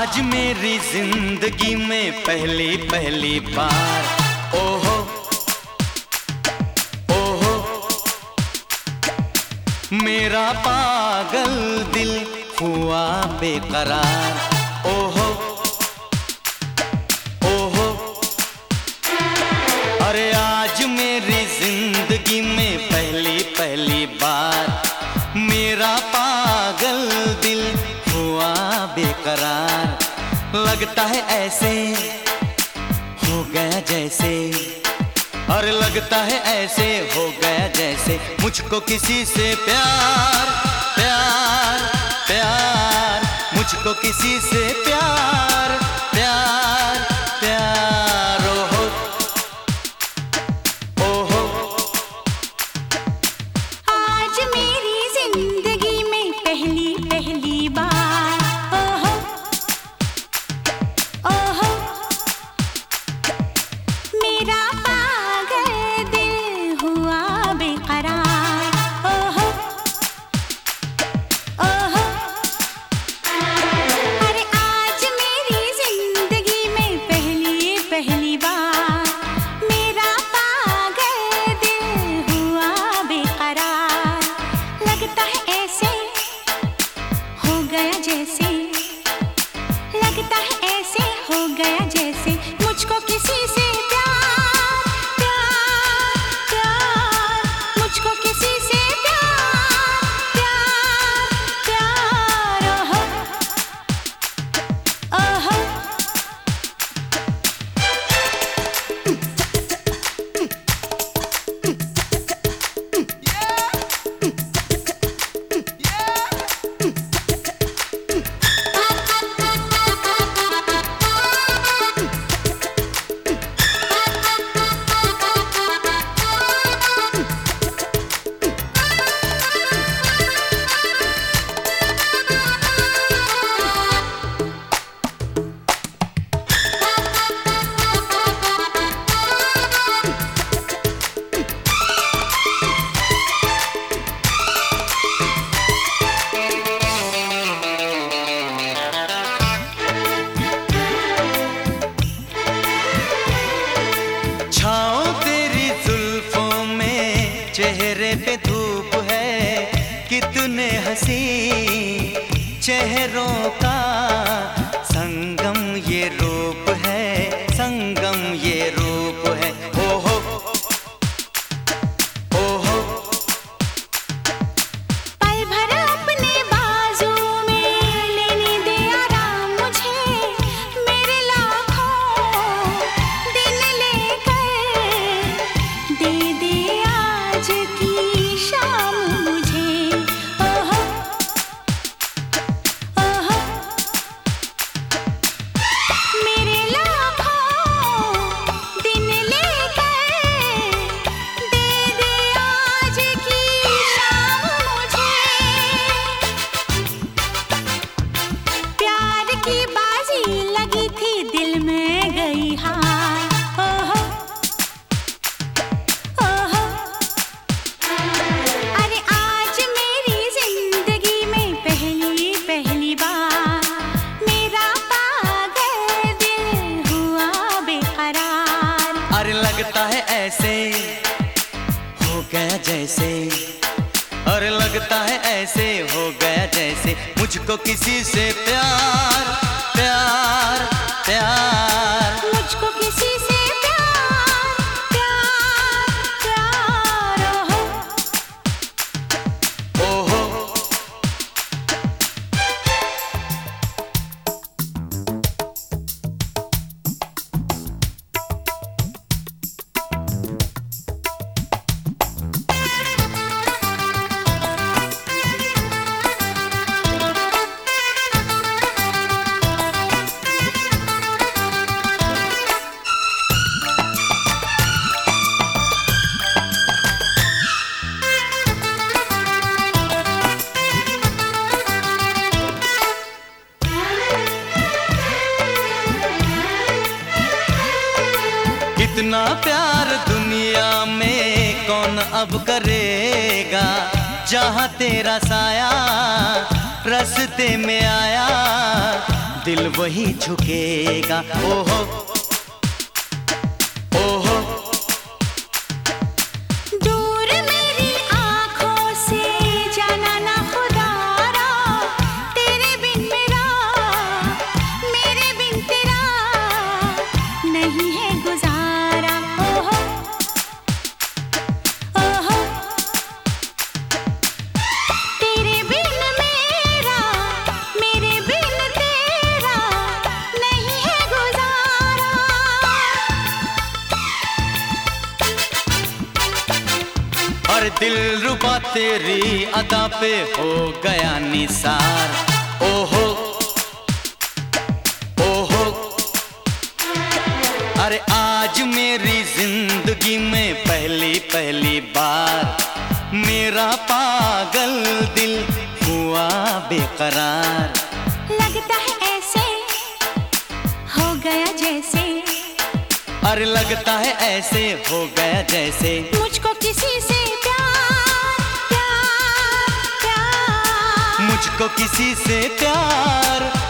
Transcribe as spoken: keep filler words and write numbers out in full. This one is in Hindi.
आज मेरी जिंदगी में पहली पहली बार ओहो ओहो मेरा पागल दिल हुआ बेकरार ओहो ओहो। अरे आज मेरी जिंदगी में पहली पहली बार मेरा पागल दिल हुआ बेकरार। लगता है ऐसे हो गया जैसे, और लगता है ऐसे हो गया जैसे मुझको किसी से प्यार प्यार प्यार, मुझको किसी से प्यार प्यार प्यार ओहो ओहो। आज मेरी जिंदगी में पहली पहली बार ओहो ओहो मेरा पागल दिल हुआ बेकरार ओहो ओहो। अरे आज मेरी जिंदगी में पहली पहली बार मेरा पागल दिल हुआ बेकरार। लगता है ऐसे हो गया जैसे, लगता है ऐसे हो गया जैसे मुझको किसी से प्यार प्यार प्यार, मुझको किसी से प्यार प्यार प्यार ओहो ओहो। छाओ तेरी जुल्फों में चेहरे पे धूप है, कितने हंसी चेहरों का संगम ये रूप है, संगम ये रूप है ओहो ओहो। पल भर अपने बाजू में लेने दे आराम मुझे, मेरे लाखों दिन लेकर दे दे आज की शाम मुझे ओहो ओहो। मेरे लाखों दिन लेकर दे दे आज की शाम मुझे। प्यार की बाजी लगी थी दिल में गई हार ओहो ओहो। अरे आज मेरी जिंदगी में पहली पहली बार मेरा पागल दिल हुआ बेकरार। अरे लगता है ऐसे हो गया जैसे, और लगता है ऐसे हो गया जैसे मुझको किसी से प्यार प्यार प्यार, मुझको किसी से प्यार प्यार प्यार ओहो ओहो। इतना प्यार दुनिया में कौन अब करेगा, जहाँ तेरा साया रास्ते में आया दिल वही झुकेगा। ओहो ओहो दूर मेरी आँखों से जाना ना खुदारा, तेरे बिन मेरा, मेरे बिन तेरा नहीं है गुजारा। ओहो ओहो तेरे बिन मेरा, मेरे बिन तेरा नहीं है गुजारा। और दिल रुबा तेरी अदा पे हो गया निसार। ओहो ओहो अरे आज मेरी जिंदगी में पहली पहली बार मेरा पागल दिल हुआ बेकरार। लगता है ऐसे हो गया जैसे, अरे लगता है ऐसे हो गया जैसे मुझको किसी से प्यार प्यार प्यार। मुझको किसी से प्यार